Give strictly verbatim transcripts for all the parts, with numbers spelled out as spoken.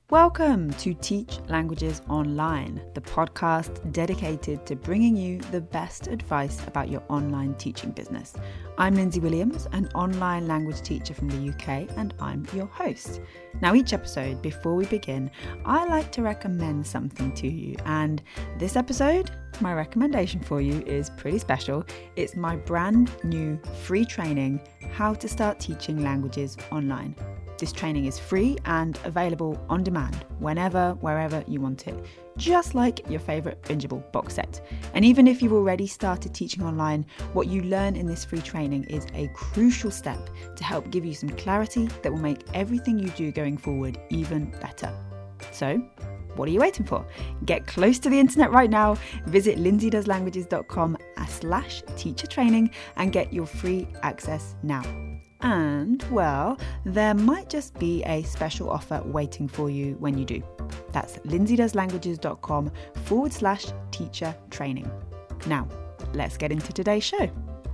Welcome to Teach Languages Online, the podcast dedicated to bringing you the best advice about your online teaching business. I'm Lindsay Williams, an online language teacher from the U K, and I'm your host. Now, each episode, before we begin, I like to recommend something to you, and this episode, my recommendation for you is pretty special. It's my brand new free training, How to Start Teaching Languages Online. This training is free and available on demand, whenever, wherever you want it, just like your favourite bingeable box set. And even if you've already started teaching online, what you learn in this free training is a crucial step to help give you some clarity that will make everything you do going forward even better. So, what are you waiting for? Get close to the internet right now. Visit lindsaydoeslanguages.com slash teacher training and get your free access now. And, well, there might just be a special offer waiting for you when you do. That's lindsaydoeslanguages.com forward slash teacher training. Now, let's get into today's show.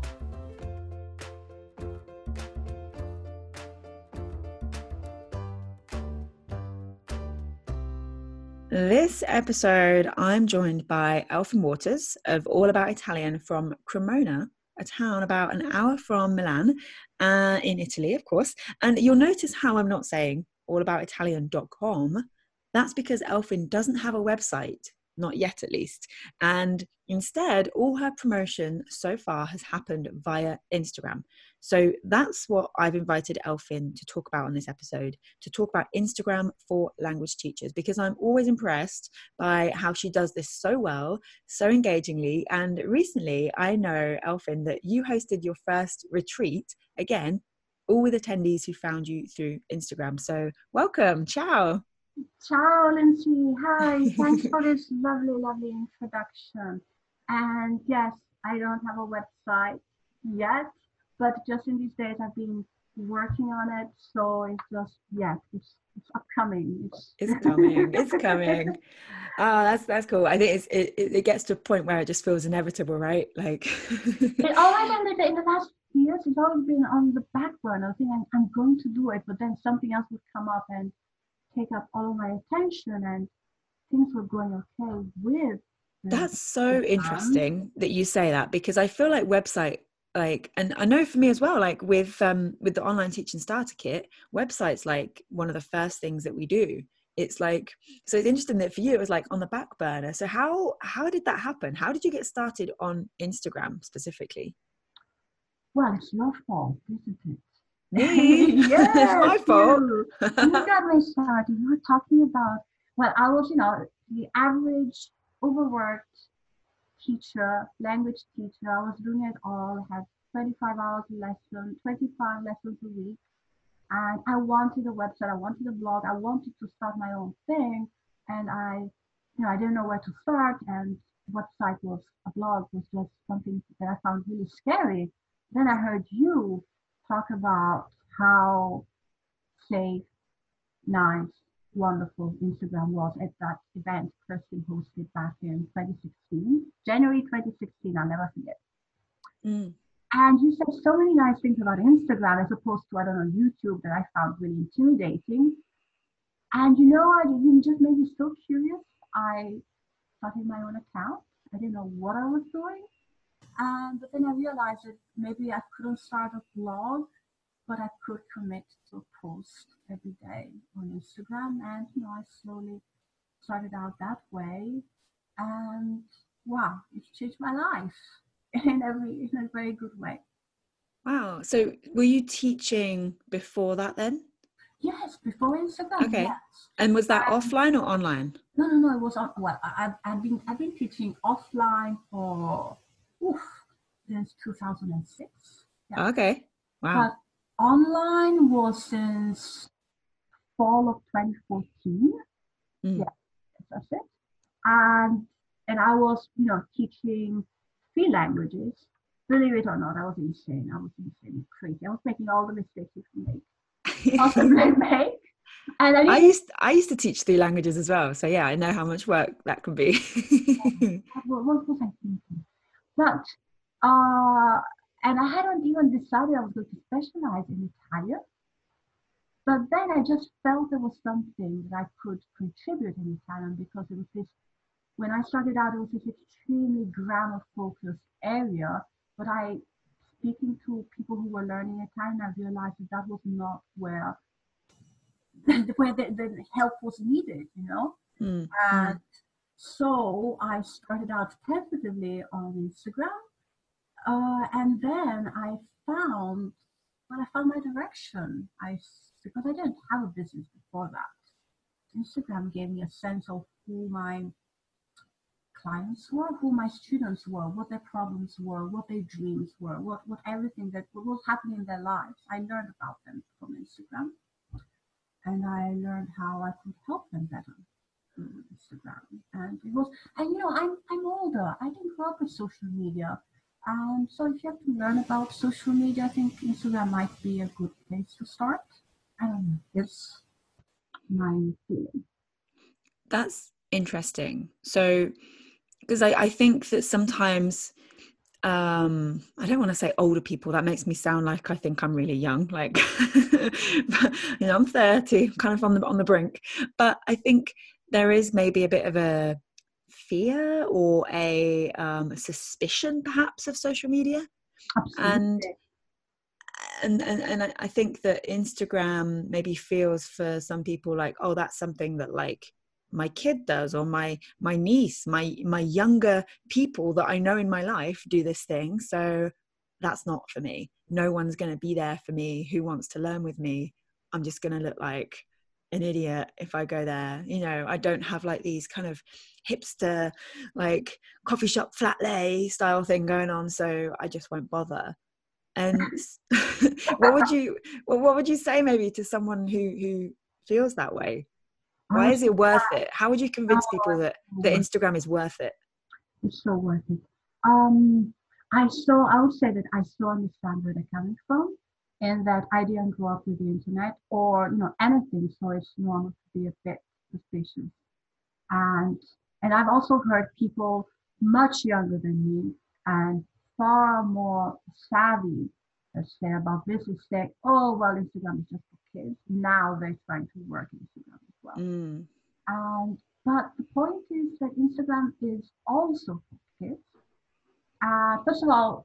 This episode, I'm joined by Elfyn Waters of All About Italian from Cremona, a town about an hour from Milan, uh, in Italy, of course. And you'll notice how I'm not saying all about italian dot com. That's because Elfyn doesn't have a website, not yet at least. And instead, all her promotion so far has happened via Instagram. So that's what I've invited Elfyn to talk about on this episode, to talk about Instagram for language teachers, because I'm always impressed by how she does this so well, so engagingly. And recently, I know, Elfyn, that you hosted your first retreat, again, all with attendees who found you through Instagram. So welcome, ciao. Ciao, Lindsay. Hi. Thanks for this lovely, lovely introduction. And yes, I don't have a website yet, but just in these days I've been working on it. So it's just, yeah, it's, it's upcoming. It's, it's coming. It's coming. Oh, that's that's cool. I think it's, it it gets to a point where it just feels inevitable, right? Like it always ended in the last years. It's always been on the back burner. I think I'm, I'm going to do it, but then something else would come up and take up all my attention, and things were going okay with the, that's so interesting that you say that, because I feel like website, like, and I know for me as well, like with um with the online teaching starter kit, websites like one of the first things that we do. It's like, so it's interesting that for you it was like on the back burner. So how how did that happen? How did you get started on Instagram specifically? Well, it's your fault, isn't it? Me? Yes, it's my fault. you. You got me started. You were talking about, well, I was, you know, the average overworked teacher, language teacher. I was doing it all, had twenty-five hours a lesson, twenty-five lessons a week. And I wanted a website, I wanted a blog, I wanted to start my own thing. And I, you know, I didn't know where to start. And website was, a blog was just something that I found really scary. Then I heard you talk about how safe, nice, wonderful Instagram was at that event Kirsten hosted back in twenty sixteen, January twenty sixteen, I'll never forget. Mm. And you said so many nice things about Instagram as opposed to, I don't know, YouTube, that I found really intimidating. And you know, I you just made me so curious. I started my own account. I didn't know what I was doing. Um, but then I realized that maybe I couldn't start a blog, but I could commit to a post every day on Instagram. And, you know, I slowly started out that way. And wow, it's changed my life in every in a very good way. Wow. So were you teaching before that then? Yes, before Instagram. Okay. Yes. And was that um, offline or online? No, no, no. It was on. Well, I, I've been I've been teaching offline for oof, since two thousand six. Yeah. Okay. Wow. But online was since fall of twenty fourteen. Mm. Yeah, that's it. And and I was, you know, teaching three languages. Believe it or not, I was insane. I was insane, crazy. I was making all the mistakes you can make. Also, make. And I, I used I used to teach three languages as well, so yeah, I know how much work that can be. what, what was I thinking? But uh, and I hadn't even decided I was going to specialize in Italian. But then I just felt there was something that I could contribute in Italian because it was this, when I started out, it was this extremely grammar focused area. But I, speaking to people who were learning Italian, I realized that that was not where, where the, the help was needed, you know? Mm, And mm. so I started out tentatively on Instagram. Uh, and then I found, well, I found my direction. I, because I didn't have a business before that. Instagram gave me a sense of who my clients were, who my students were, what their problems were, what their dreams were, what, what everything that what was happening in their lives. I learned about them from Instagram, and I learned how I could help them better through Instagram. And it was, and you know, I'm I'm older. I didn't grow up with social media. Um, so if you have to learn about social media, I think Instagram might be a good place to start. I don't know. It's my feeling. That's interesting. So, because I, I think that sometimes, um, I don't want to say older people, that makes me sound like I think I'm really young, like, but, you know, I'm thirty, kind of on the, on the brink, but I think there is maybe a bit of a fear or a um, suspicion perhaps of social media. And Absolutely. and and, and I, I think that Instagram maybe feels for some people like, oh, that's something that like my kid does, or my my niece, my my younger people that I know in my life do this thing, so that's not for me. No one's going to be there for me who wants to learn with me. I'm just going to look like an idiot if I go there. You know, I don't have like these kind of hipster like coffee shop flat lay style thing going on, so I just won't bother. And what would you well, what would you say maybe to someone who who feels that way? I Why would is say, it worth it? How would you convince people that that oh, Instagram is worth it? it's so worth it. Um, I so I would say that I so understand where they're coming from, and that I didn't grow up with the internet or you know anything, so it's normal to be a bit suspicious. And and I've also heard people much younger than me and far more savvy, let's say, about business say, oh well, Instagram is just for kids. Now they're trying to work Instagram as well. Mm, And but the point is that Instagram is also for kids. Uh, first of all,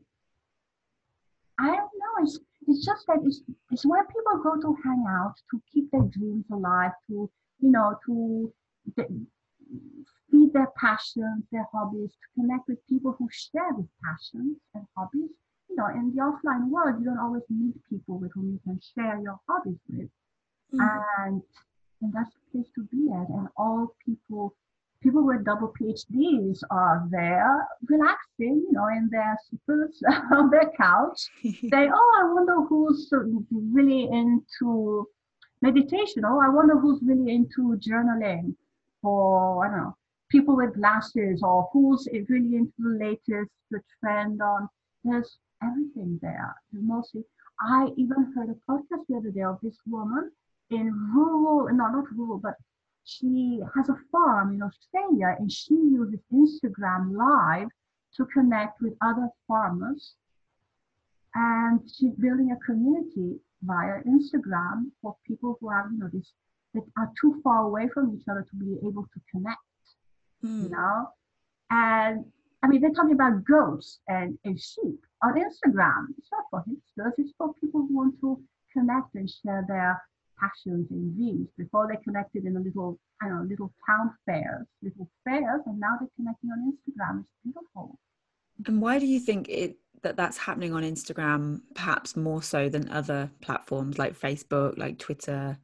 I don't know. It's it's just that it's it's where people go to hang out, to keep their dreams alive, to you know, to th- feed their passions, their hobbies, to connect with people who share these passions and hobbies. You know, in the offline world, you don't always meet people with whom you can share your hobbies with, mm. and and that's the place to be at. And all people, people with double PhDs are there, relaxing, you know, in their slippers on their couch, saying, "Oh, I wonder who's really into meditation. Oh, I wonder who's really into journaling, or I don't know, people with glasses, or who's really into the latest the trend on." There's everything there. Mostly, I even heard a podcast the other day of this woman in rural, no, not rural, but she has a farm in Australia and she uses Instagram Live to connect with other farmers. And she's building a community via Instagram for people who have, you know, this that are too far away from each other to be able to connect, you Mm. know? And I mean, they're talking about goats and, and sheep on Instagram. It's not for hipsters, it's for people who want to connect and share their passions and dreams. Before they connected in a little, I don't know, little town fairs, little fairs, and now they're connecting on Instagram. It's beautiful. And why do you think it that that's happening on Instagram perhaps more so than other platforms like Facebook, like Twitter?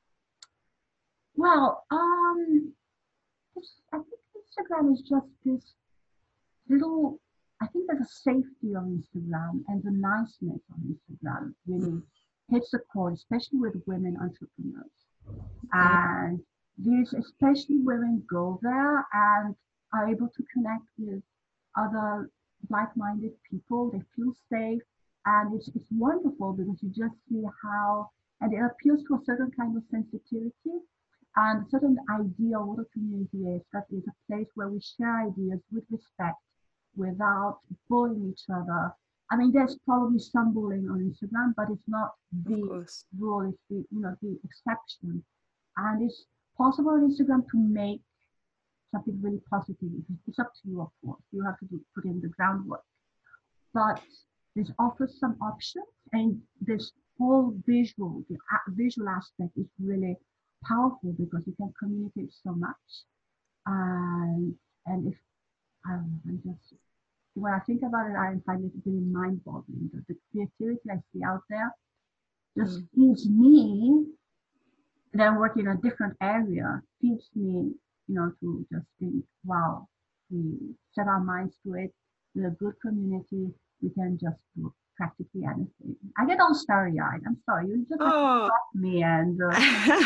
Well, um, I think Instagram is just this little, I think there's a safety on Instagram and the niceness on Instagram really Mm. hits the core, especially with women entrepreneurs. Oh, And these, especially women, go there and are able to connect with other like-minded people. They feel safe, and it's it's wonderful because you just see how, and it appeals to a certain kind of sensitivity and a certain idea of what a community is. That is a place where we share ideas with respect, without bullying each other. I mean, there's probably some bullying on Instagram, but it's not Of the course. rule, it's the, you know, the exception. And it's possible on Instagram to make something really positive. It's up to you, of course. You have to do, put in the groundwork. But this offers some options, and this whole visual, the a- visual aspect is really powerful because you can communicate so much. And and if um, I'm just when I think about it, I find it really mind-boggling. The, the creativity I see out there just Mm. feeds me. Then working in a different area feeds me, you know, to just think, wow, we set our minds to it. We're a good community. We can just do practically anything. I get all starry-eyed. I'm sorry. You just have to Oh, stop me and uh,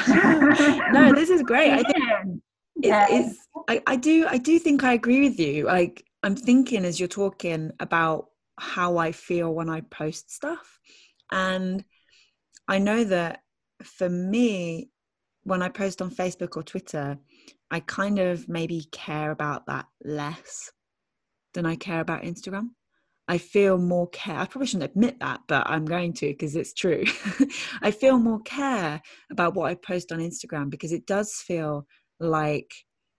no, bring this is great. I me think in. it's, Yeah. it's I, I do I do think I agree with you. Like I'm thinking as you're talking about how I feel when I post stuff. And I know that for me, when I post on Facebook or Twitter, I kind of maybe care about that less than I care about Instagram. I feel more care. I probably shouldn't admit that, but I'm going to because it's true. I feel more care about what I post on Instagram because it does feel like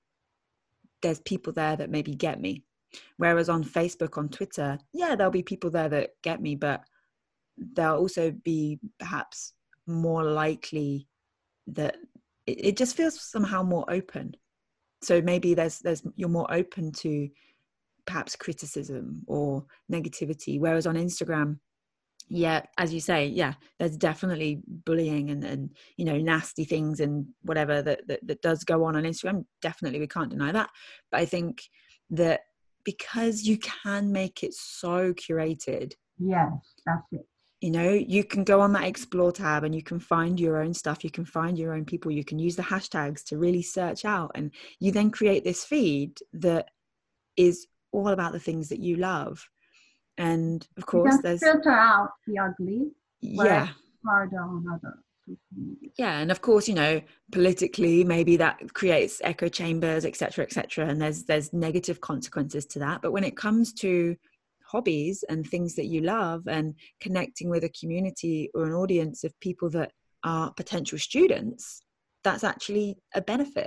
there's people there that maybe get me. Whereas on Facebook, on Twitter, yeah, there'll be people there that get me, but there'll also be perhaps more likely that it, it just feels somehow more open. So maybe there's there's you're more open to perhaps criticism or negativity. Whereas on Instagram, yeah, as you say, yeah, there's definitely bullying and, and you know, nasty things and whatever that, that that does go on on Instagram. Definitely, we can't deny that. But I think that because you can make it so curated, Yes, that's it. you know, you can go on that explore tab and you can find your own stuff, you can find your own people, you can use the hashtags to really search out, and you then create this feed that is all about the things that you love. And of You course can there's, filter out the ugly, whereas yeah, it's harder on other social media. yeah, and of course, you know, politically maybe that creates echo chambers, etc cetera, etc cetera, and there's there's negative consequences to that. But when it comes to hobbies and things that you love and connecting with a community or an audience of people that are potential students, that's actually a benefit.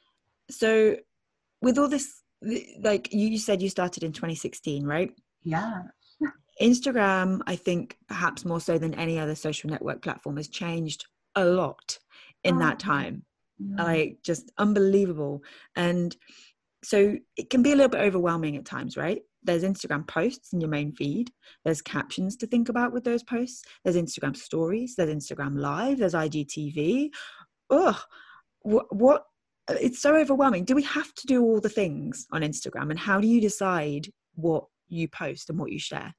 So with all this, like you said, you started in twenty sixteen, right? Yeah. Instagram, I think perhaps more so than any other social network platform, has changed a lot in Oh, that time. yeah. Like just unbelievable. And so it can be a little bit overwhelming at times, right? There's Instagram posts in your main feed. There's captions to think about with those posts. There's Instagram stories. There's Instagram live. There's I G T V. Ugh, what, what? It's so overwhelming. Do we have to do all the things on Instagram? And how do you decide what you post and what you share?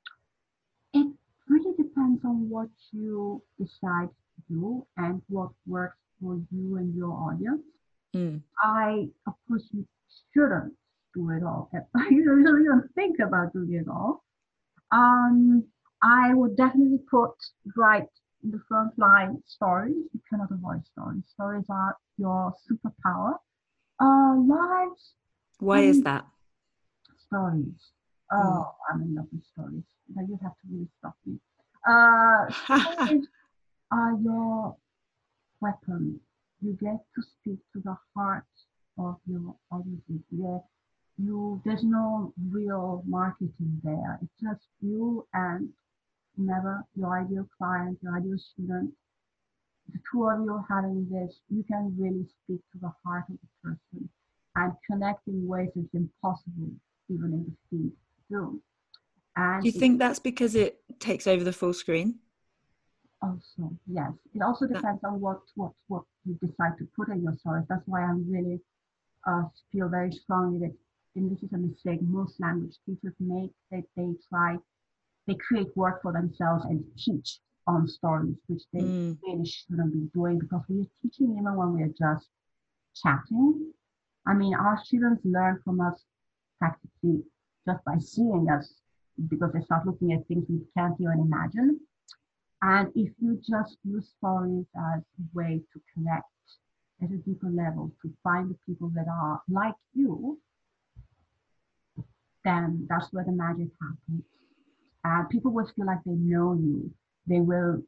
It really depends on what you decide to do and what works for you and your audience. Mm. I, of course, you shouldn't do it all. You usually don't think about doing it all. Um, I would definitely put right in the front line stories. You cannot avoid stories. Stories are your superpower. Uh, lives, Why I is mean, that? stories. Mm. Oh, I'm in love with stories. Now you have to really stop me. Uh, stories are your weapon. You get to speak to the heart of your audience. Yeah, you there's no real marketing there. It's just you and never your ideal client, your ideal student. The two of you having this, you can really speak to the heart of the person and connect in ways it's impossible even in the feed to do. Do And you it think that's because it takes over the full screen? also, yes, it also That, depends on what what what you decide to put in your stories. That's why I'm really uh, feel very strongly that, and this is a mistake most language teachers make, that they try, they create work for themselves and teach on stories, which they mm, really shouldn't be doing because we are teaching even when we are just chatting. I mean, our students learn from us practically just by seeing us because they start looking at things we can't even imagine. And if you just use stories as a way to connect at a deeper level, to find the people that are like you, then that's where the magic happens. And people will feel like they know you. They will,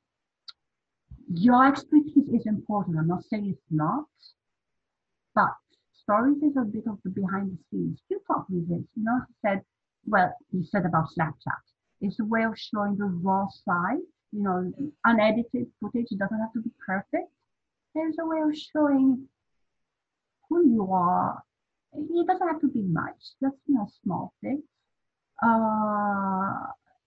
your expertise is important. I'm not saying it's not, but stories is a bit of the behind the scenes. You taught me this, you know, he said, well, he said about Snapchat. It's a way of showing the raw side, you know, unedited footage. It doesn't have to be perfect. There's a way of showing who you are. It doesn't have to be much, just, you know, small things. Uh,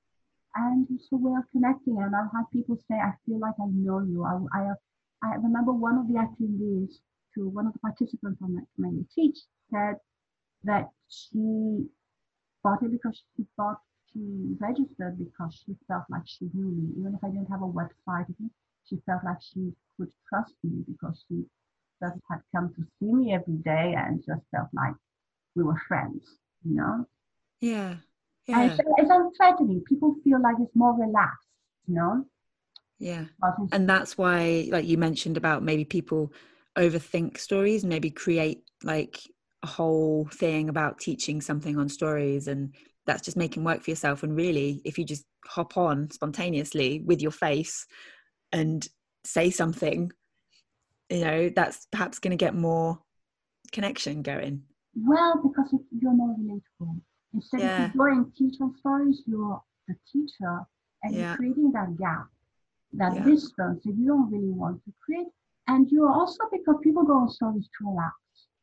and it's a way of connecting. And I've had people say, I feel like I know you. I, I, I remember one of the attendees to one of the participants on that community teach said that she bought it because she thought she registered because she felt like she knew me. Even if I didn't have a website, she felt like she could trust me because she just had come to see me every day and just felt like we were friends, you know? Yeah. And Yeah. it's, it's unthreatening. People feel like it's more relaxed, you know? Yeah. But it's, And that's why, like you mentioned about maybe people overthink stories and maybe create like a whole thing about teaching something on stories, and that's just making work for yourself. And really, if you just hop on spontaneously with your face and say something, you know, that's perhaps going to get more connection going. well, because it, you're more relatable. Instead, if you Yeah. go and teach on stories, you're the teacher and you're Yeah. creating that gap, that Yeah. distance that you don't really want to create. And you're also, because people go on stories to relax.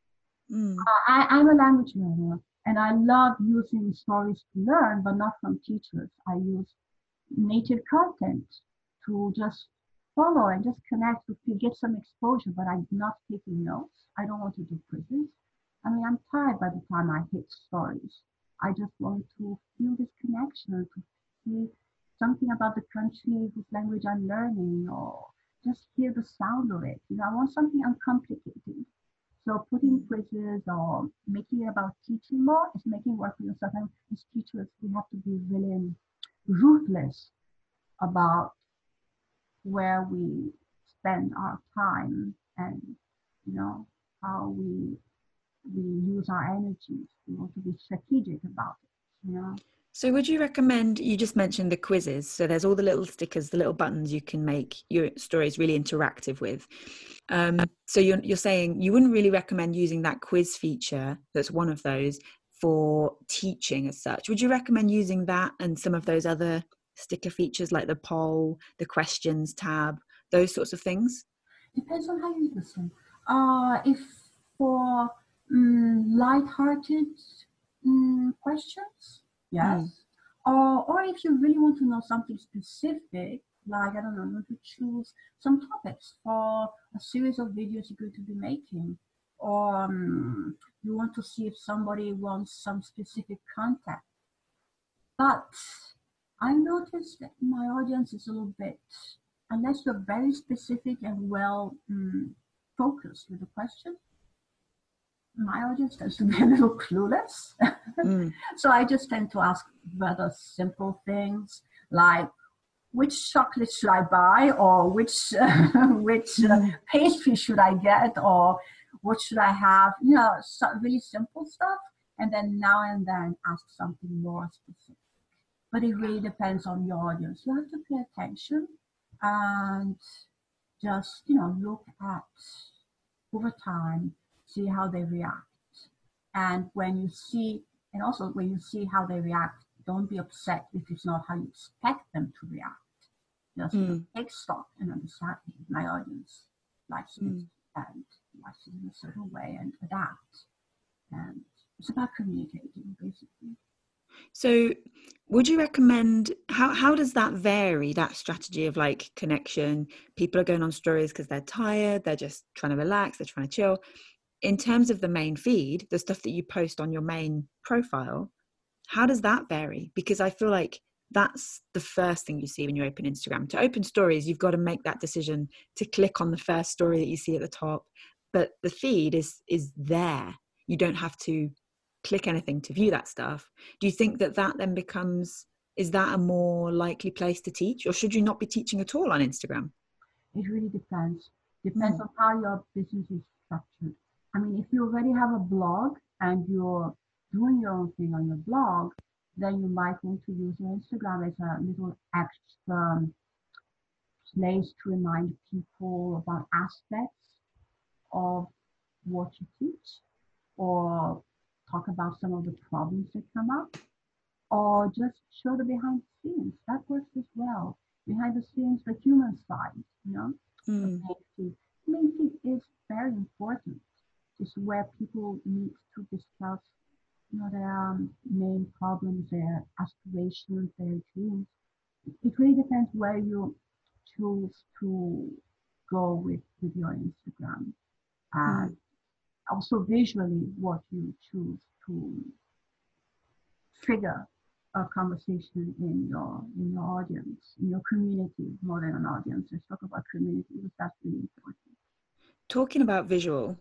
Mm. Uh, I, I'm a language learner and I love using stories to learn, but not from teachers. I use native content to just follow and just connect with you, get some exposure, but I'm not taking notes. I don't want to do quizzes. I mean, I'm tired by the time I hit stories. I just want to feel this connection, to see something about the country whose language I'm learning, or just hear the sound of it. You know, I want something uncomplicated. So putting quizzes or making it about teaching more is making work for yourself. And as teachers, we have to be really ruthless about where we spend our time and, you know, how we we use our energies. We want to be strategic about it, you know. So would you recommend, you just mentioned the quizzes, so there's all the little stickers, the little buttons you can make your stories really interactive with. Um, so you're, you're saying you wouldn't really recommend using that quiz feature, that's one of those, for teaching as such. Would you recommend using that and some of those other sticker features like the poll, the questions tab, those sorts of things? Depends on how you use them. Uh, if for um, light-hearted um, questions, yes. Mm. Or, or if you really want to know something specific, like, I don't know, you want to choose some topics for a series of videos you're going to be making, or um, you want to see if somebody wants some specific content. But I noticed that my audience is a little bit, unless you're very specific and well um, focused with the question, my audience tends to be a little clueless. Mm. So I just tend to ask rather simple things like, which chocolate should I buy, or which uh, which uh, pastry should I get, or what should I have? You know, so really simple stuff. And then now and then ask something more specific. But it really depends on your audience. You have to pay attention and just, you know, look at over time, see how they react. And when you see, and also when you see how they react, don't be upset if it's not how you expect them to react. Just, you know, Mm. take stock and understand my audience likes it Mm. and likes it in a certain way and adapt. And it's about communicating, basically. So would you recommend, how, how does that vary, that strategy of like connection? People are going on stories because they're tired, they're just trying to relax, they're trying to chill. In terms of the main feed, the stuff that you post on your main profile, how does that vary? Because I feel like that's the first thing you see when you open Instagram. To open stories, you've got to make that decision to click on the first story that you see at the top. But the feed is is there. You don't have to click anything to view that stuff. Do you think that that then becomes, is that a more likely place to teach, or should you not be teaching at all on Instagram? It really depends. Depends Mm. on how your business is structured. I mean, if you already have a blog and you're doing your own thing on your blog, then you might want to use your Instagram as a little extra place to remind people about aspects of what you teach, or talk about some of the problems that come up, or just show the behind the scenes. That works as well. Behind the scenes, the human side, you know, of Mm. main feed. Main feed is very important. It's where people need to discuss, you know, their um, main problems, their aspirations, their dreams. It really depends where you choose to go with, with your Instagram. And Mm. also visually what you choose to trigger a conversation in your in your audience, in your community, more than an audience. Let's talk about community because that's really important. Talking about visual,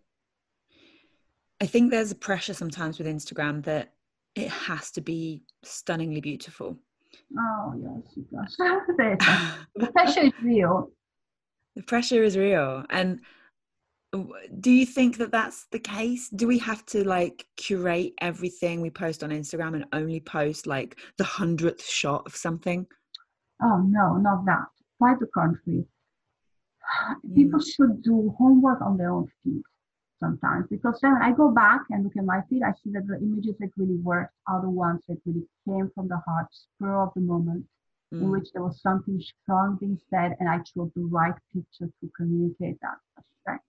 I think there's a pressure sometimes with Instagram that it has to be stunningly beautiful. Oh yes, it does. The pressure is real. The pressure is real. And do you think that that's the case? Do we have to like curate everything we post on Instagram and only post like the hundredth shot of something? Oh no, not that. Quite the contrary. Mm. People should do homework on their own feed sometimes, because then I go back and look at my feed, I see that the images that really worked are the ones that really came from the heart, spur of the moment, in Mm. which there was something strong being said, and I chose the right picture to communicate that. Right?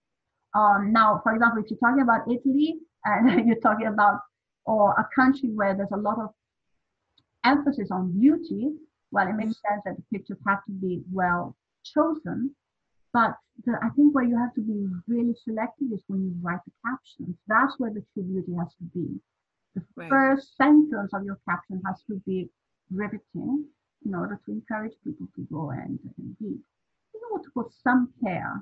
Um, now, for example, if you're talking about Italy and you're talking about or a country where there's a lot of emphasis on beauty, well, it makes sense that the pictures have to be well chosen. But the, I think where you have to be really selective is when you write the captions. That's where the true beauty has to be. The Right. first sentence of your caption has to be riveting in order to encourage people to go and, and read. You want to put some care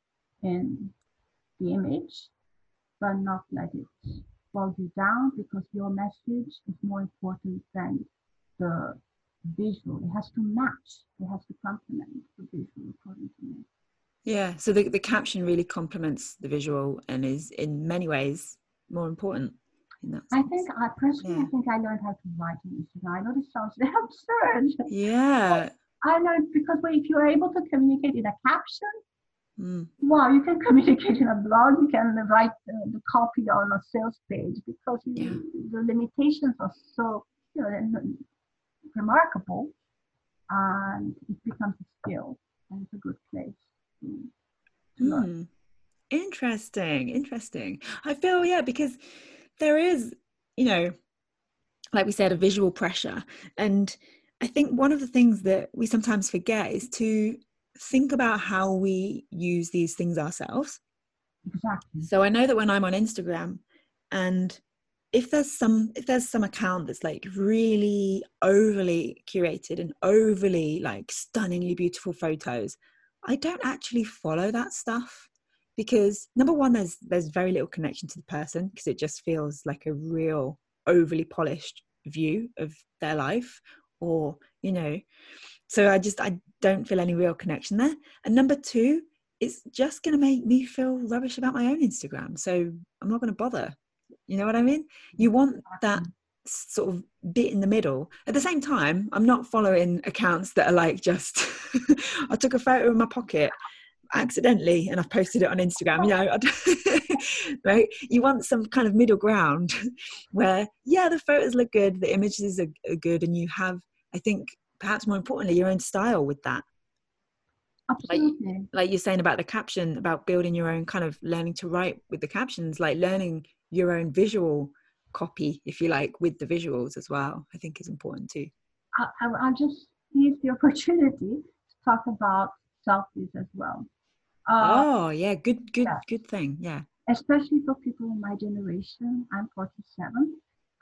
in the image, but not let it bog you down, because your message is more important than the visual. It has to match. It has to complement the visual, according to me. Yeah. So the, the caption really complements the visual and is in many ways more important in that I sense. think I personally, Yeah. I think I learned how to write on Instagram. I know this sounds absurd. Yeah. I learned because well, if you're able to communicate in a caption, Mm. wow, you can communicate in a blog. You can write the, the copy on a sales page, because Yeah. you, the limitations are so, you know, remarkable, and it becomes a skill, and it's a good place to, to learn. Mm. Interesting. Interesting. I feel, yeah, because there is, you know, like we said, a visual pressure. And I think one of the things that we sometimes forget is to think about how we use these things ourselves. Exactly. So I know that when I'm on Instagram, and if there's some if there's some account that's like really overly curated and overly like stunningly beautiful photos, I don't actually follow that stuff, because number one, there's there's very little connection to the person, because it just feels like a real overly polished view of their life, or you know, so I just I don't feel any real connection there. And number two, it's just going to make me feel rubbish about my own Instagram, so I'm not going to bother. You know what I mean? You want that sort of bit in the middle. At the same time, I'm not following accounts that are like just I took a photo in my pocket accidentally and I've posted it on Instagram, you know. Right? You want some kind of middle ground where, yeah, the photos look good, the images are, are good, and you have, I think, perhaps more importantly, your own style with that. Like, Absolutely. like you're saying about the caption, about building your own kind of learning to write with the captions, like learning your own visual copy, if you like, with the visuals as well, I think is important too. I, I, I'll just use the opportunity to talk about selfies as well. Uh, Oh yeah, good, good, yeah, good thing. Yeah. especially for people in my generation. I'm forty-seven.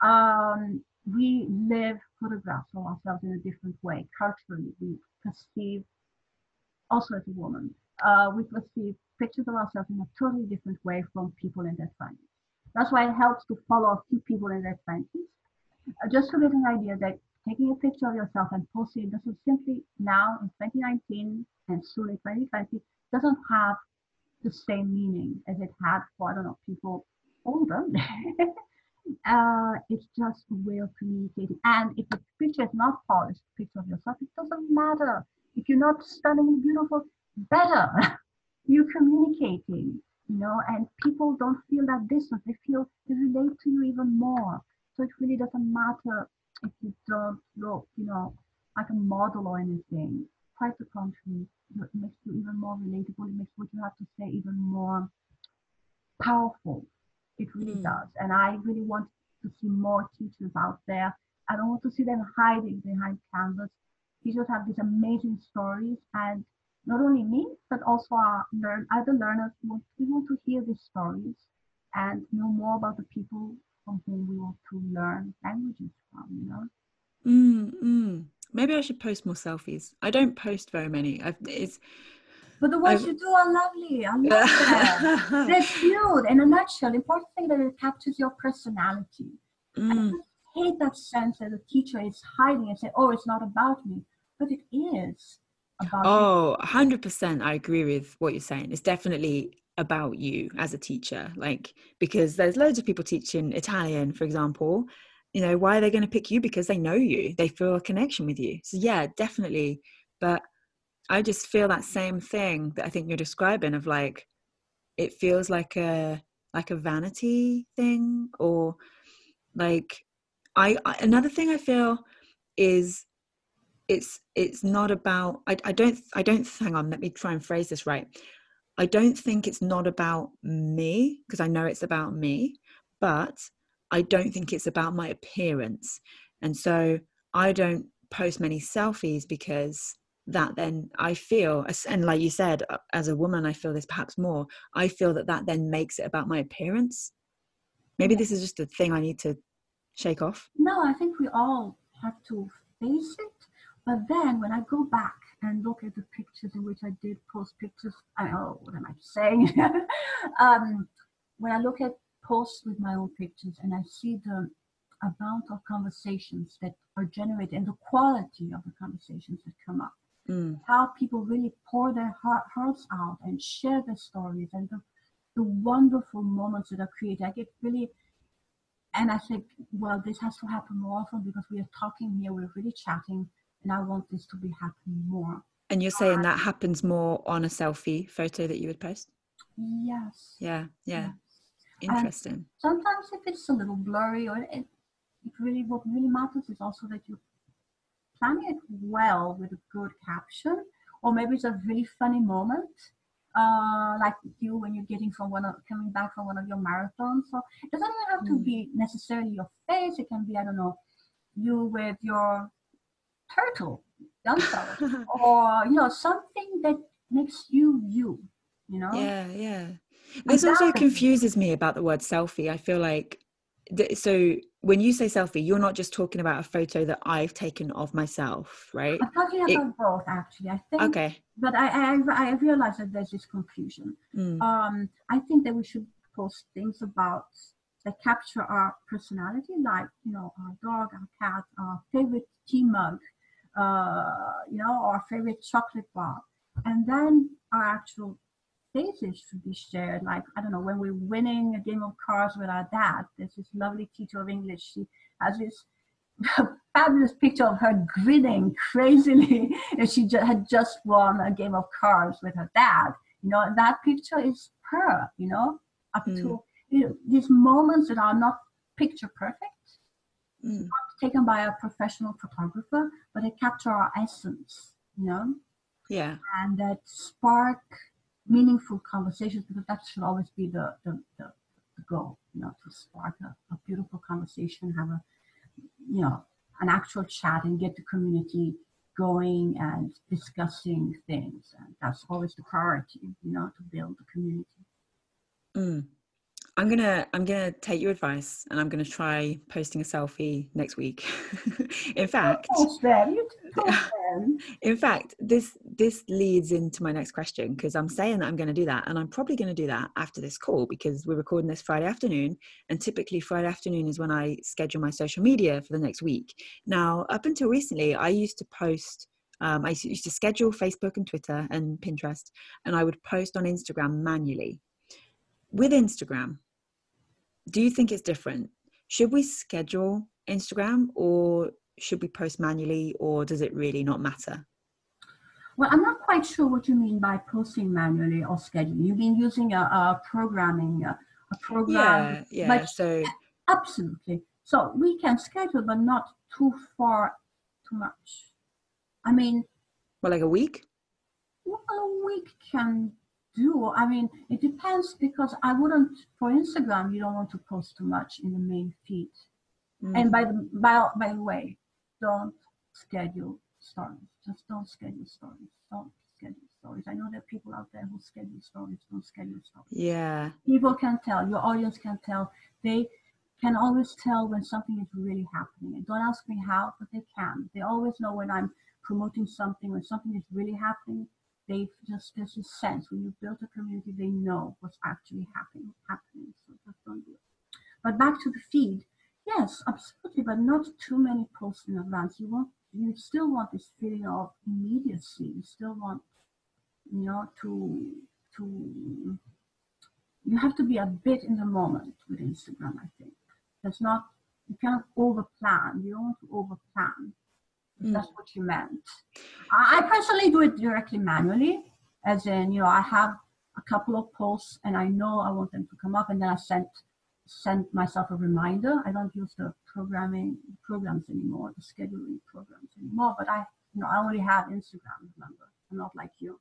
Um, we live photographs of ourselves in a different way. Culturally, we perceive, also as a woman, uh, we perceive pictures of ourselves in a totally different way from people in their twenties. That's why it helps to follow a few people in their twenties, uh, just to get an idea that taking a picture of yourself and posting it doesn't simply now in twenty nineteen and soon in twenty twenty doesn't have the same meaning as it had for, I don't know, people older. Uh, it's just a way of communicating. And if the picture is not polished, picture of yourself, it doesn't matter. If you're not stunningly beautiful, better. You're communicating, you know, and people don't feel that distance. They feel they relate to you even more. So it really doesn't matter if you don't look, you know, like a model or anything. Quite the contrary. It makes you even more relatable. It makes what you have to say even more powerful. It really Mm. does. And I really want to see more teachers out there. I don't want to see them hiding behind canvas. Teachers have these amazing stories, and not only me, but also our learn other learners. We want, we want to hear these stories and know more about the people from whom we want to learn languages from, you know. Mm, mm. Maybe I should post more selfies. I don't post very many. I've, it's, But the ones I've, you do are lovely. I love them. They're cute. In a nutshell, the important thing that it captures your personality. I mm. just hate that sense that the teacher is hiding and saying, "Oh, it's not about me," but it is about you. Oh, one hundred percent. I agree with what you're saying. It's definitely about you as a teacher. Like, because there's loads of people teaching Italian, for example. You know, why are they going to pick you? Because they know you, they feel a connection with you. So, yeah, definitely. But I just feel that same thing that I think you're describing of like, it feels like a like a vanity thing, or like I, I another thing I feel is it's it's not about I, I don't I don't hang on, let me try and phrase this right. I don't think it's not about me, because I know it's about me, but I don't think it's about my appearance. And so I don't post many selfies, because that then I feel, and like you said, as a woman, I feel this perhaps more, I feel that that then makes it about my appearance. Maybe Yeah. this is just a thing I need to shake off. No, I think we all have to face it. But then when I go back and look at the pictures in which I did post pictures, I oh, what am I saying? um, when I look at posts with my own pictures and I see the amount of conversations that are generated and the quality of the conversations that come up, Mm. how people really pour their heart, hearts out and share their stories and the, the wonderful moments that are created. I get really, and I think, well, this has to happen more often because we are talking here, we're really chatting, and I want this to be happening more. And you're saying that happens more on a selfie photo that you would post? Yes. Yeah, yeah. Yes. And Interesting. sometimes if it's a little blurry, or it, it really, what really matters is also that you plan it well with a good caption, or maybe it's a really funny moment, uh, like you when you're getting from one of coming back from one of your marathons. So it doesn't even have to Mm. be necessarily your face. It can be, I don't know, you with your turtle, yourself, or you know, something that makes you you. You know, Yeah, yeah. This also undoubtedly. confuses me about the word selfie. I feel like, th- so when you say selfie, you're not just talking about a photo that I've taken of myself, right? I'm talking It, about both, actually. I think, okay. but I I, I realize that there's this confusion. Mm, Um, I think that we should post things about that capture our personality, like you know, our dog, our cat, our favorite tea mug, uh, you know, our favorite chocolate bar, and then our actual faces should be shared. Like I don't know, when we're winning a game of cards with our dad, there's this lovely teacher of English. She has this fabulous picture of her grinning crazily and she ju- had just won a game of cards with her dad. You know, and that picture is her, you know, up mm, to you know, these moments that are not picture perfect, mm. not taken by a professional photographer, but they capture our essence, you know, Yeah. and that spark meaningful conversations because that should always be the, the, the, the goal, you know, to spark a, a beautiful conversation, have a you know, an actual chat and get the community going and discussing things. And that's always the priority, you know, to build the community. Mm. I'm gonna I'm gonna take your advice, and I'm gonna try posting a selfie next week. In Don't fact, post them. You post them. in fact, this this leads into my next question, because I'm saying that I'm going to do that, and I'm probably going to do that after this call, because we're recording this Friday afternoon, and typically Friday afternoon is when I schedule my social media for the next week. Now, up until recently, I used to post. Um, I used to schedule Facebook and Twitter and Pinterest, and I would post on Instagram manually. With Instagram, do you think it's different? should we schedule Instagram, or should we post manually, or does it really not matter? Well, I'm not quite sure what you mean by posting manually or scheduling. You mean using a, a programming, a, a program? Yeah, yeah. But So absolutely. So we can schedule, but not too far, too much. I mean, well, like a week? well, a week can do. I mean, it depends, because I wouldn't, for Instagram, you don't want to post too much in the main feed. Mm. And by the by, by the way, don't schedule stories. Just don't schedule stories. Don't schedule stories. I know there are people out there who schedule stories. Don't schedule stories. Yeah. People can tell. Your audience can tell. They can always tell when something is really happening. And don't ask me how, but they can. They always know when I'm promoting something, when something is really happening. They just, there's a sense. When you build a community, they know what's actually happening. happening. So just don't do it. But back to the feed. Yes, absolutely, but not too many posts in advance. You want, you still want this feeling of immediacy. You still want, you know, to to. You have to be a bit in the moment with Instagram. I think that's not. You cannot over plan. You don't want to over plan. Mm. That's what you meant. I, I personally do it directly manually, as in, you know, I have a couple of posts and I know I want them to come up, and then I send. send myself a reminder. I don't use the programming programs anymore, the scheduling programs anymore, but I, you know, I only have Instagram, remember. I'm not like you.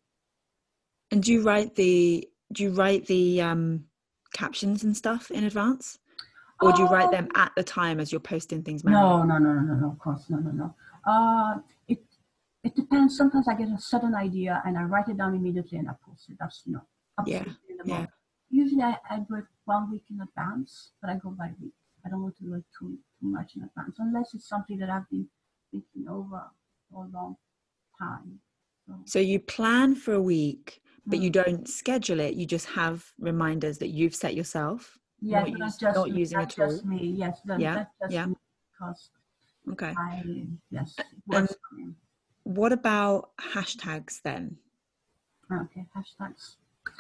And do you write the, do you write the um, captions and stuff in advance? Or do you write them at the time as you're posting things manually? No, no, no, no, no, no, of course, no, no, no. Uh, it, it depends. Sometimes I get a sudden idea and I write it down immediately and I post it. That's, you know, absolutely Yeah, in the yeah. moment. Usually I, I do it one week in advance, but I go by week. I don't want to do it too too much in advance, unless it's something that I've been thinking over for a long time. So, So you plan for a week, but mm. you don't schedule it. You just have reminders that you've set yourself. Yes, not, but use, that's just not me. using That's a tool. just me. Yes, that, Yeah, that's just yeah. me, because Okay. I, yes, it And works for me. what about hashtags then? Okay, hashtags.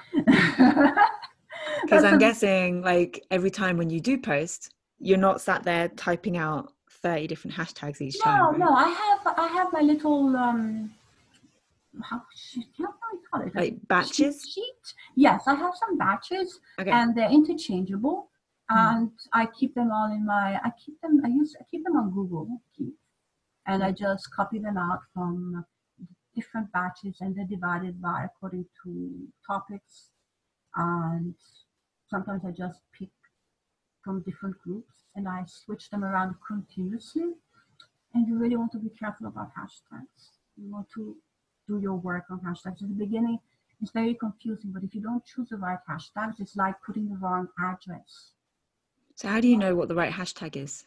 Because I'm guessing, like, every time when you do post, you're not sat there typing out thirty different hashtags each No, time, right? no, I have I have my little um how should how can we call it? Like A batches? cheat sheet? Yes, I have some batches, Okay. and they're interchangeable, Hmm. and I keep them all in my I keep them I use I keep them on Google Keep, and I just copy them out from different batches, and they're divided by according to topics, and sometimes I just pick from different groups and I switch them around continuously. And you really want to be careful about hashtags. You want to do your work on hashtags. At the beginning, it's very confusing, but if you don't choose the right hashtags, it's like putting the wrong address. So how do you know what the right hashtag is?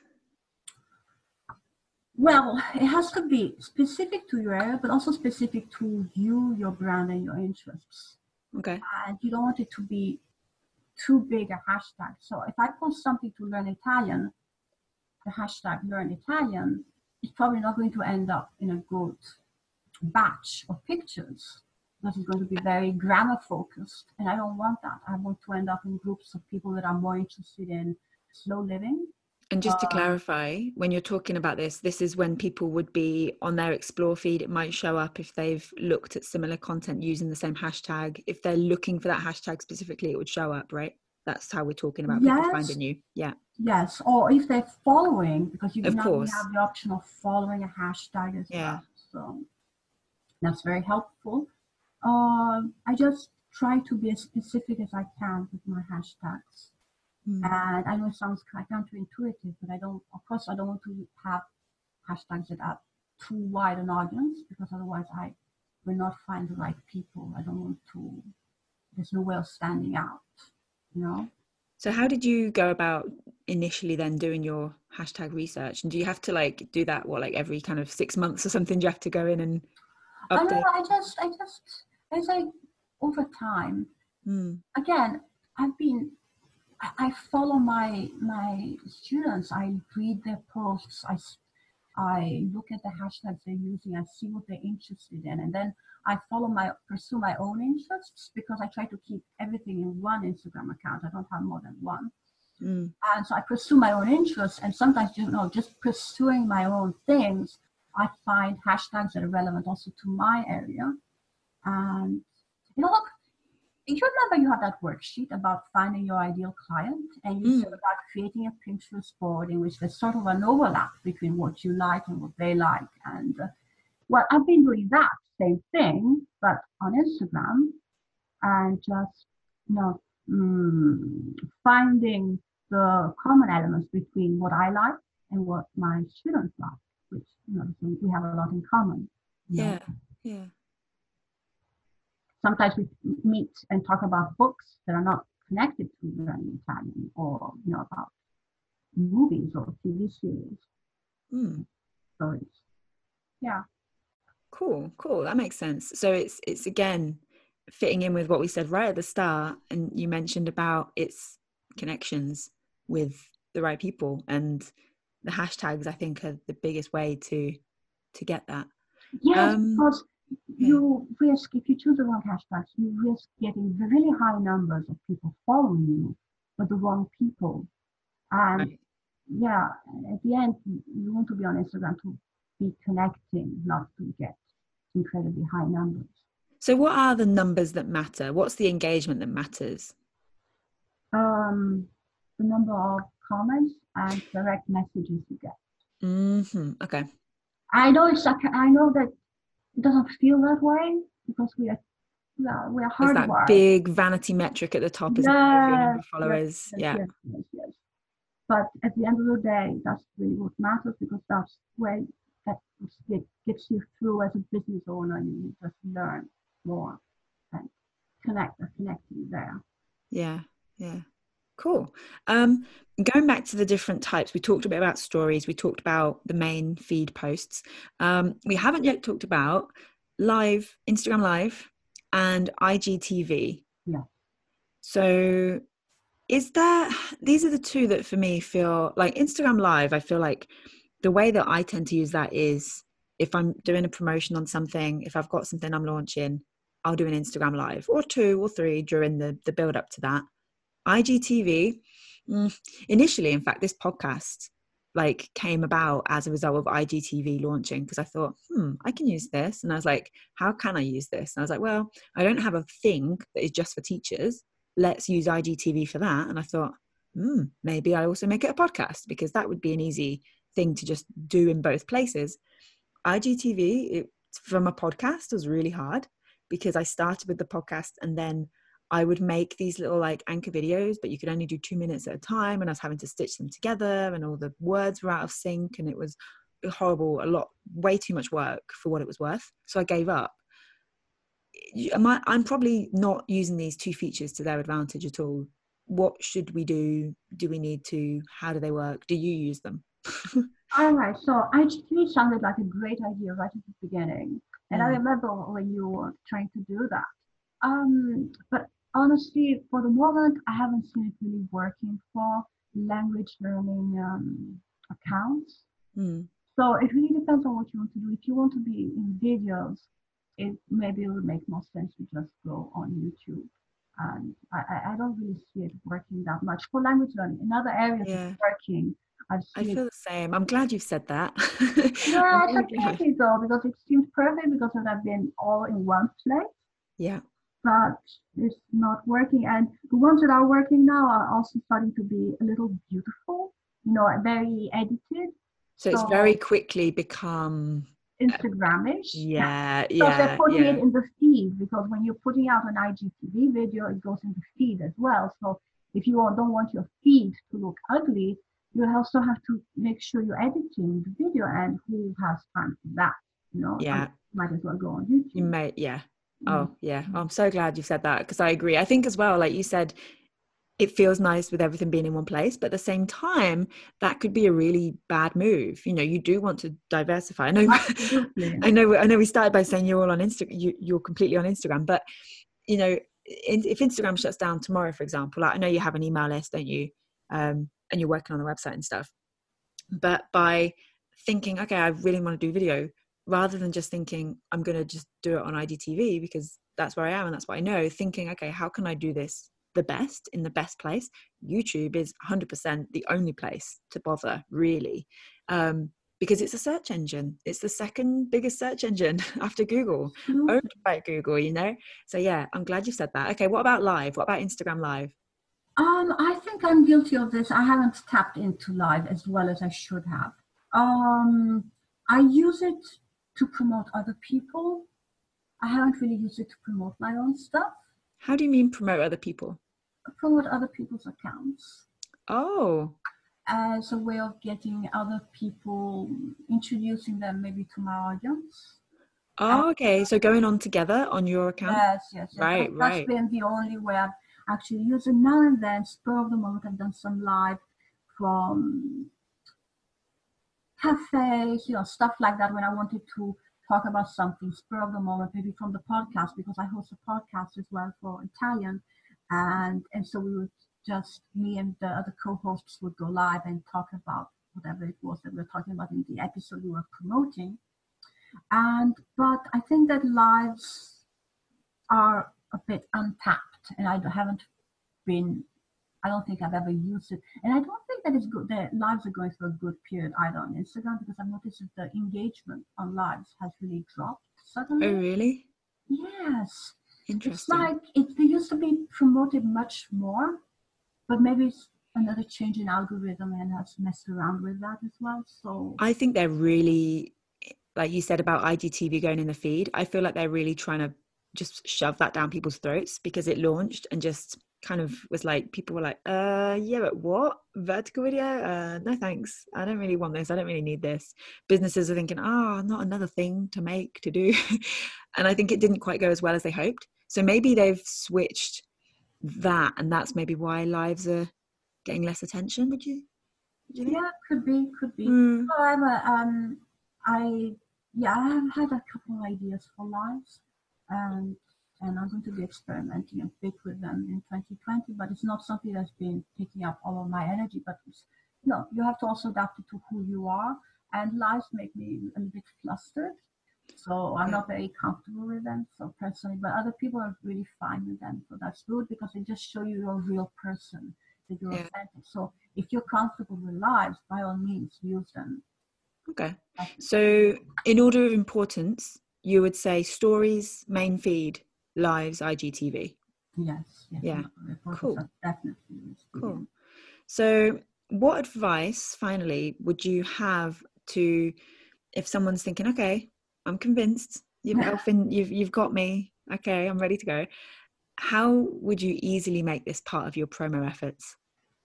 Well, it has to be specific to your area, but also specific to you, your brand, and your interests. Okay. And you don't want it to be too big a hashtag. So if I post something to learn Italian, the hashtag learn Italian, it's probably not going to end up in a good batch of pictures, because it's going to be very grammar focused, and I don't want that. I want to end up in groups of people that are more interested in slow living. And just to um, clarify, when you're talking about this, this is when people would be on their explore feed. It might show up if they've looked at similar content using the same hashtag. If they're looking for that hashtag specifically, it would show up, right? That's how we're talking about yes, people finding you. Yeah. Yes, or if they're following, because you Of now course. have the option of following a hashtag as Yeah. well. So that's very helpful. Um, I just try to be as specific as I can with my hashtags. Mm. And I know it sounds kind of counterintuitive, but I don't, of course, I don't want to have hashtags that are too wide an audience, because otherwise I will not find the right people. I don't want to, there's no way of standing out, you know? So how did you go about initially then doing your hashtag research? And do you have to like do that, what, like every kind of six months or something? Do you have to go in and update? I know, I just, I just, as I, over time, Mm. again, I've been, I follow my my students. I read their posts. I, I look at the hashtags they're using. I see what they're interested in, and then I follow my pursue my own interests, because I try to keep everything in one Instagram account. I don't have more than one, Mm. And so I pursue my own interests, and sometimes, you know, just pursuing my own things, I find hashtags that are relevant also to my area. And, you know, look, you remember you have that worksheet about finding your ideal client, and you Mm. said about creating a Pinterest board in which there's sort of an overlap between what you like and what they like. And uh, well, I've been doing that same thing, but on Instagram, and just, you know, mm, finding the common elements between what I like and what my students like, which, you know, we have a lot in common. You know. Yeah, yeah. Sometimes we meet and talk about books that are not connected to learning Italian, or, you know, about movies or T V series. Mm. So it's, yeah. Cool, cool. That makes sense. So it's it's again fitting in with what we said right at the start, and you mentioned about its connections with the right people, and the hashtags I think are the biggest way to to get that. Yes, Um, because yeah. you risk, if you choose the wrong hashtags, you risk getting really high numbers of people following you, but the wrong people. And Right. yeah, at the end, you want to be on Instagram to be connecting, not to get incredibly high numbers. So what are the numbers that matter? What's the engagement that matters? Um, the number of comments and direct messages you get. Mm-hmm. Okay. I know it's like, I know that it doesn't feel that way because we are we are, we are There's that hardwired. big vanity metric at the top, isn't there? Your number Yes, of yes, followers. yes, Yeah. yes, yes, yes. But at the end of the day, that's really what matters, because that's where that gets you through as a business owner. You just learn more and connect, connecting there. Yeah. Yeah. Cool. Um, going back to the different types, we talked a bit about stories. We talked about the main feed posts. Um, we haven't yet talked about live, Instagram Live, and I G T V. Yeah. So is there, these are the two that for me feel like Instagram Live. I feel like the way that I tend to use that is if I'm doing a promotion on something, if I've got something I'm launching, I'll do an Instagram Live or two or three during the, the build up to that. I G T V, mm, initially, in fact, this podcast like came about as a result of I G T V launching, because I thought, hmm, I can use this. And I was like, how can I use this? And I was like, well, I don't have a thing that is just for teachers. Let's use I G T V for that. And I thought, hmm, maybe I also make it a podcast, because that would be an easy thing to just do in both places. I G T V, it, from a podcast, was really hard because I started with the podcast and then I would make these little like anchor videos, but you could only do two minutes at a time. And I was having to stitch them together and all the words were out of sync and it was horrible, a lot, way too much work for what it was worth. So I gave up. Am I, I'm probably not using these two features to their advantage at all. What should we do? Do we need to? How do they work? Do you use them? All right. So I G T V sounded like a great idea right at the beginning. And mm. I remember when you were trying to do that. Um, but honestly, for the moment, I haven't seen it really working for language learning um, accounts. Mm. So it really depends on what you want to do. If you want to be in videos, it maybe it would make more sense to just go on YouTube. And I, I don't really see it working that much for language learning. In other areas, yeah. It's working. I feel the same. I'm glad you've said that. Yeah, it's a pity though, because it seemed perfect because it would have been all in one place. Yeah. But it's not working. And the ones that are working now are also starting to be a little beautiful, you know, very edited. So, so it's very quickly become Instagramish. Yeah, so yeah. they're putting yeah. it in the feed, because when you're putting out an I G T V video, it goes in the feed as well. So if you don't want your feed to look ugly, you also have to make sure you're editing the video, and who has time for that? You know, yeah. might as well go on YouTube. You may, yeah. Oh, yeah. Oh, I'm so glad you've said that, because I agree. I think as well, like you said, it feels nice with everything being in one place, but at the same time, that could be a really bad move. You know, you do want to diversify. I know, I know, I know. We started by saying you're all on Instagram, you, you're completely on Instagram, but you know, if Instagram shuts down tomorrow, for example, like I know you have an email list, don't you? Um, and you're working on the website and stuff. But by thinking, okay, I really want to do video, rather than just thinking I'm going to just do it on I G T V because that's where I am and that's what I know, thinking, okay, how can I do this the best in the best place, YouTube is one hundred percent the only place to bother, really. Um, because it's a search engine. It's the second biggest search engine after Google, Mm. owned by Google, you know? So yeah, I'm glad you said that. Okay, what about live? What about Instagram Live? Um, I think I'm guilty of this. I haven't tapped into live as well as I should have. Um, I use it to promote other people. I haven't really used it to promote my own stuff. How do you mean promote other people? Promote other people's accounts Oh, as a way of getting other people, introducing them maybe to my audience. oh, okay. So going on together on your account? Yes, yes, yes. Right, That, right. that's been the only way I've actually used it. Now and then, spur of the moment, I've done some live from cafes, you know, stuff like that when I wanted to talk about something, spur of the moment, maybe from the podcast, because I host a podcast as well for Italian. And and so we would just, me and the other co-hosts would go live and talk about whatever it was that we were talking about in the episode we were promoting. And but I think that lives are a bit untapped, and I haven't been. I don't think I've ever used it, and I don't think that it's good. The lives are going through a good period either on Instagram, because I've noticed that the engagement on lives has really dropped suddenly. Oh, really? Yes, Interesting. it's like it they used to be promoted much more, but maybe it's another change in algorithm and has messed around with that as well. So I think they're really, like you said about I G T V going in the feed, I feel like they're really trying to just shove that down people's throats, because it launched and just kind of was like, people were like, uh, yeah, but what? Vertical video? Uh, no thanks. I don't really want this. I don't really need this. Businesses are thinking, oh, not another thing to make, to do. And I think it didn't quite go as well as they hoped. So maybe they've switched that, and that's maybe why lives are getting less attention, would you? Would you think? yeah, could be, could be. Mm. However, um, I yeah, I have had a couple of ideas for lives, and and I'm going to be experimenting a bit with them in twenty twenty. But it's not something that's been taking up all of my energy. But it's, no, you have to also adapt it to who you are. And lives make me a little bit flustered, so I'm Yeah. not very comfortable with them. So personally, but other people are really fine with them. So that's good, because they just show you you're a real person, that you're Yeah. authentic. So if you're comfortable with lives, by all means, use them. Okay. So in order of importance, you would say stories, main feed, lives, I G T V. Yes, yes. Yeah. Cool. Definitely. Cool. So what advice, finally, would you have to, if someone's thinking, okay, I'm convinced, you've Elfyn, you've you've got me, okay, I'm ready to go. How would you easily make this part of your promo efforts?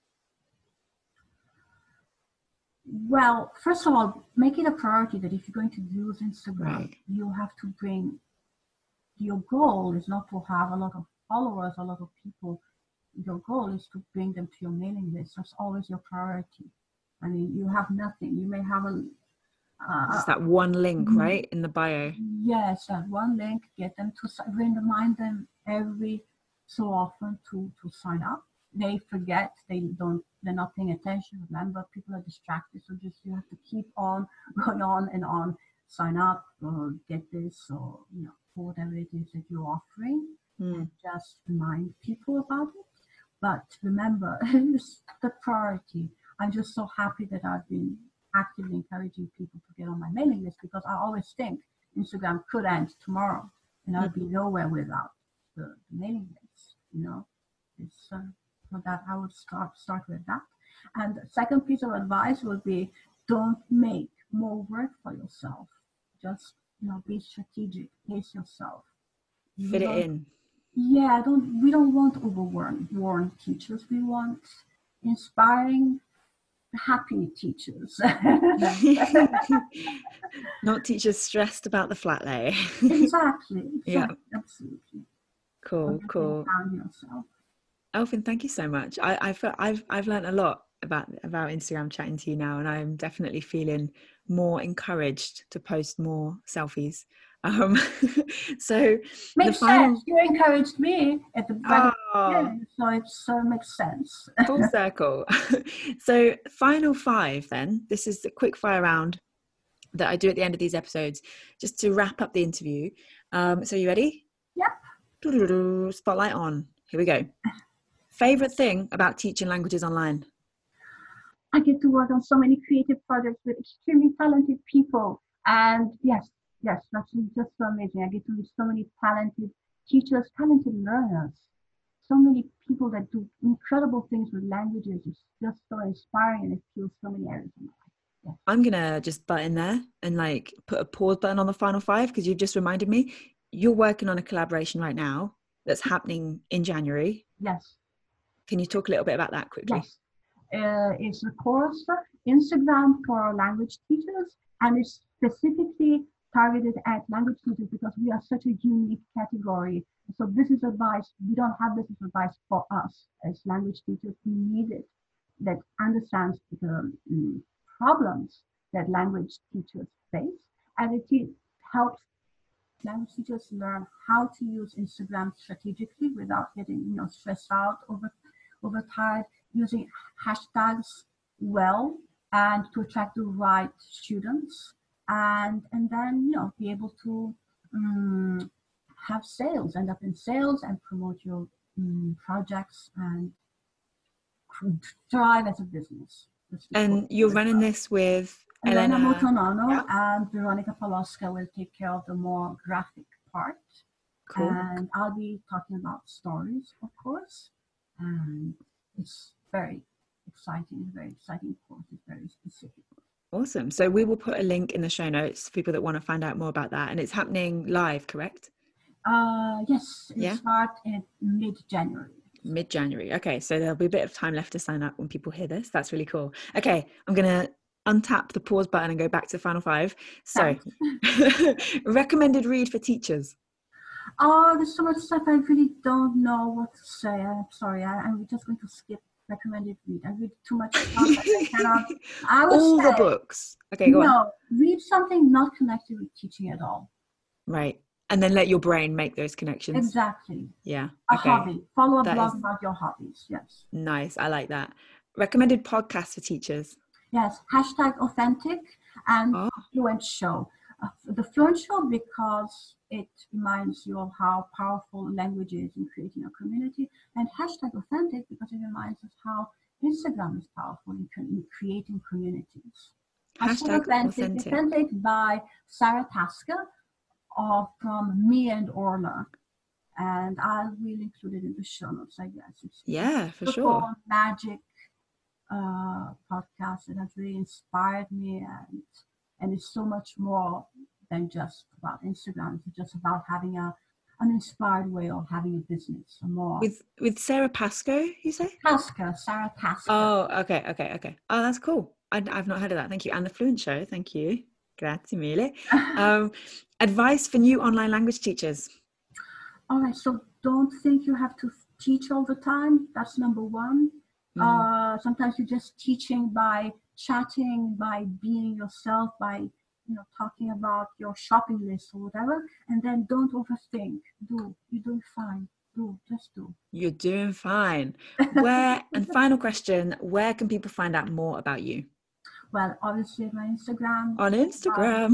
Well, first of all, make it a priority that if you're going to use Instagram, Right. you have to bring, your goal is not to have a lot of followers, a lot of people. Your goal is to bring them to your mailing list. That's always your priority. I mean, you have nothing. You may have a... Uh, Just that one link, mm, right, in the bio. Yes, that one link, get them to si- remind them every so often to, to sign up. They forget, they don't, they're not paying attention. Remember, people are distracted, so just you have to keep on going on and on. Sign up or get this, or you know, whatever it is that you're offering, Mm. and just remind people about it. But remember, it's the priority. I'm just so happy that I've been actively encouraging people to get on my mailing list, because I always think Instagram could end tomorrow and I'd be nowhere without the, the mailing list. You know, it's uh, so that I would start start with that. And the second piece of advice would be, don't make more work for yourself. Just, you know, be strategic, pace yourself. You Fit it don't- in. Yeah, don't we don't want overworn worn teachers. We want inspiring, happy teachers. Not teachers stressed about the flat lay. Exactly. Yeah. Exactly. Absolutely. Cool, Don't cool. down yourself. Elfyn, thank you so much. I, I feel I've I've learned a lot about about Instagram chatting to you now, and I'm definitely feeling more encouraged to post more selfies. Um, so Makes the final, sense. You encouraged me at the very oh, beginning, so it so makes sense. full circle. So final five then. This is the quick fire round that I do at the end of these episodes, just to wrap up the interview. Um, so you ready? Yep. Doo-doo-doo, spotlight on. Here we go. Favorite thing about teaching languages online? I get to work on so many creative projects with extremely talented people. And yes, yes, that's just so amazing. I get to meet so many talented teachers, talented learners, so many people that do incredible things with languages. It's just so inspiring and it feels so many areas in my life. Yes. I'm going to just butt in there and like put a pause button on the final five because you've just reminded me you're working on a collaboration right now that's happening in January. Yes. Can you talk a little bit about that quickly? Yes. Uh, it's a course, Instagram for language teachers, and it's specifically targeted at language teachers because we are such a unique category. So business advice, we don't have business advice for us as language teachers. We need it that understands the um, problems that language teachers face, and it helps language teachers learn how to use Instagram strategically without getting, you know, stressed out, over, overtired, using hashtags well, and to attract the right students, and and then, you know, be able to um, have sales, end up in sales, and promote your um, projects and thrive as a business. And you're running this with Elena, Elena Motonono, yeah. and Veronica Paloska will take care of the more graphic part. Cool. And I'll be talking about stories, of course. And it's very exciting, very exciting course. It's very specific. Awesome. So we will put a link in the show notes for people that want to find out more about that. And it's happening live, correct? Uh, yes, it yeah. starts in mid-January. Mid-January. Okay, so there'll be a bit of time left to sign up when people hear this. That's really cool. Okay, I'm going to untap the pause button and go back to final five. So, recommended read for teachers. Oh, there's so much stuff I really don't know what to say. I'm sorry. I, I'm just going to skip recommended read. I read too much stuff. I cannot. I would all say, the books. Okay, go no, on. read something not connected with teaching at all. Right. And then let your brain make those connections. Exactly. Yeah. A okay. hobby. Follow a that blog is... about your hobbies. Yes. Nice. I like that. Recommended podcasts for teachers. Yes. Hashtag authentic and oh. Fluent Show. Uh, the Fluent Show because it reminds you of how powerful language is in creating a community, and hashtag authentic because it reminds us how Instagram is powerful in, in creating communities. Hashtag authentic. Authentic, authentic by Sarah Tasker uh, from Me and Orla. And I will include it in the show notes, I guess. It's yeah, for sure. Magic uh, podcast that has really inspired me, and and it's so much more than just about Instagram. It's just about having a an inspired way of having a business. A more with with Sarah Pascoe, you say? Tasker, Sarah Tasker. Oh, okay, okay, okay. Oh, that's cool. I, I've not heard of that. Thank you. And the Fluent Show. Thank you. Grazie mille. Um, advice for new online language teachers. All right. So don't think you have to teach all the time. That's number one. Mm. Uh, sometimes you're just teaching by chatting, by being yourself, by, you know, talking about your shopping list or whatever. And then don't overthink. Do. You're doing fine. Do. Just do. You're doing fine. Where, and final question, where can people find out more about you? Well, obviously my Instagram. On Instagram.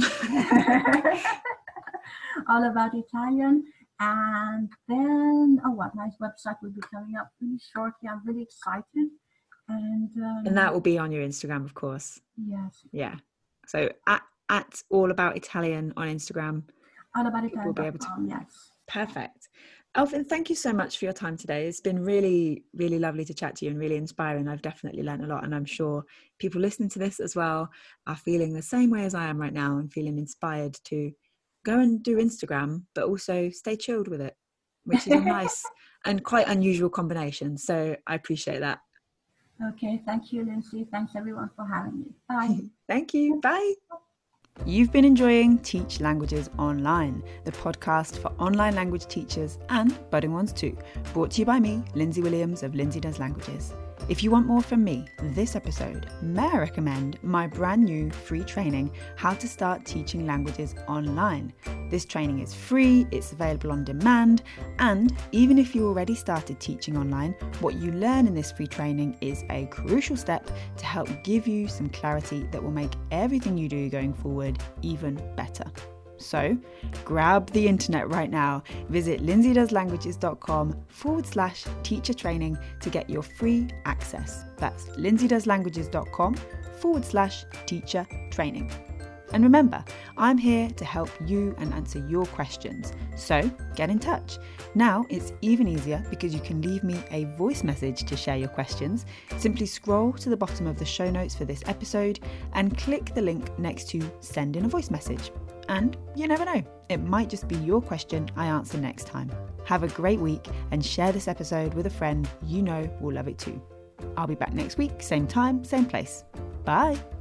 All about Italian. And then, oh, what nice website will be coming up really shortly. I'm really excited. And um, and that will be on your Instagram, of course. Yes. Yeah. So at, at All About Italian on Instagram. All About Italian. We'll be able to. Yes. Perfect. Elfyn, thank you so much for your time today. It's been really, really lovely to chat to you and really inspiring. I've definitely learned a lot, and I'm sure people listening to this as well are feeling the same way as I am right now and feeling inspired to go and do Instagram, but also stay chilled with it, which is a nice and quite unusual combination. So I appreciate that. Okay. Thank you, Lindsay. Thanks everyone for having me. Bye. Thank you. Bye. You've been enjoying Teach Languages Online, the podcast for online language teachers and budding ones too, brought to you by me, Lindsay Williams of Lindsay Does Languages. If you want more from me this episode, may I recommend my brand new free training, How to Start Teaching Languages Online. This training is free, it's available on demand, and even if you already started teaching online, what you learn in this free training is a crucial step to help give you some clarity that will make everything you do going forward even better. So grab the internet right now. Visit lindsaydoeslanguages.com forward slash teacher training to get your free access. That's lindsaydoeslanguages.com forward slash teacher training. And remember, I'm here to help you and answer your questions. So get in touch. Now it's even easier because you can leave me a voice message to share your questions. Simply scroll to the bottom of the show notes for this episode and click the link next to send in a voice message. And you never know, it might just be your question I answer next time. Have a great week and share this episode with a friend you know will love it too. I'll be back next week, same time, same place. Bye.